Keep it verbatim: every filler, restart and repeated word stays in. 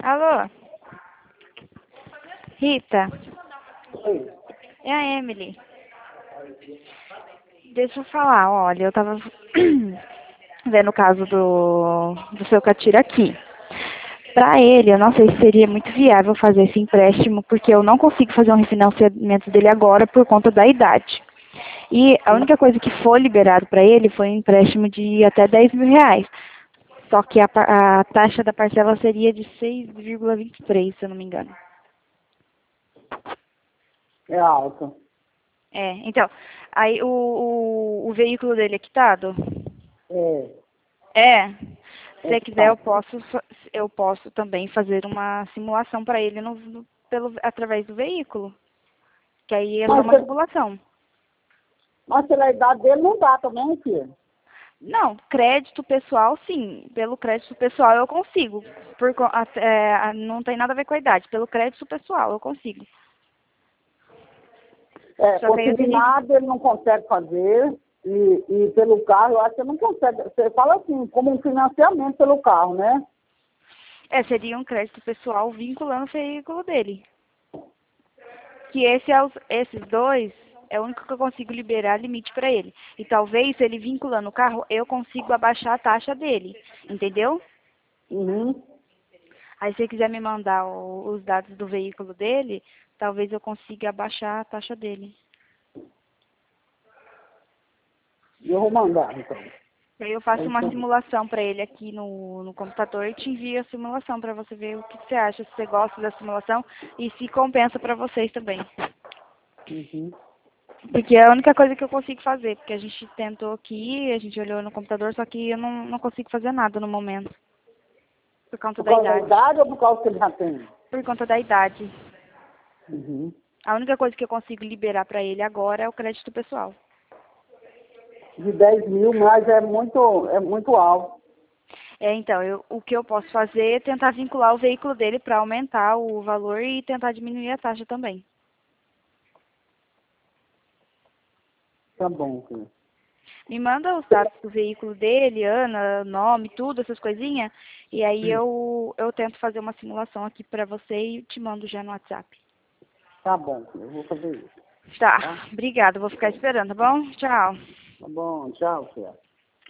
Alô? Rita? Oi. É a Emily. Deixa eu falar, olha, eu tava vendo o caso do, do seu Catira aqui. Pra ele, eu não sei se seria muito viável fazer esse empréstimo, porque eu não consigo fazer um refinanciamento dele agora por conta da idade. E a única coisa que foi liberado para ele foi um empréstimo de até dez mil reais. Só que a, pa- a taxa da parcela seria de seis vírgula vinte e três, se eu não me engano. É alto. É, então, aí o, o, o veículo dele é quitado? É. É. Se É você que quiser, tá. eu posso, fa- eu posso também fazer uma simulação para ele no, no- pelo, através do veículo. Que aí é só Mas, uma se- simulação. mas pela idade dele não dá também, filho. Não, crédito pessoal, sim. Pelo crédito pessoal eu consigo. Por, co- a- é, a- não tem nada a ver com a idade. Pelo crédito pessoal eu consigo. É, Só que aí eu teria que... consignado ele não consegue fazer. E, e pelo carro, eu acho que não consegue. Você fala assim, como um financiamento pelo carro, né? É, seria um crédito pessoal vinculando o veículo dele. Que esse é os, esses dois é o único que eu consigo liberar limite para ele. E talvez, se ele vinculando o carro, eu consigo abaixar a taxa dele. Entendeu? Uhum. Aí, se você quiser me mandar o- os dados do veículo dele, talvez eu consiga abaixar a taxa dele. Eu vou mandar, então. E aí eu faço Aí, uma então. simulação para ele aqui no, no computador e te envio a simulação para você ver o que você acha, se você gosta da simulação e se compensa para vocês também. Uhum. Porque é a única coisa que eu consigo fazer, porque a gente tentou aqui, a gente olhou no computador, só que eu não, não consigo fazer nada no momento, por conta Por da causa da idade. idade ou por causa que ele já tem? Por conta da idade. Uhum. A única coisa que eu consigo liberar para ele agora é o crédito pessoal. De dez mil, mas é muito, é muito alto. É, então, eu, o que eu posso fazer é tentar vincular o veículo dele para aumentar o valor e tentar diminuir a taxa também. Tá bom, filho. Me manda os dados do veículo dele, Ana, nome, tudo, essas coisinhas, e aí eu, eu tento fazer uma simulação aqui para você e te mando já no WhatsApp. Tá bom, filho. Eu vou fazer isso. Tá, Tá? obrigada, vou ficar esperando, tá bom? Tchau. Tá bom. Tchau, filho.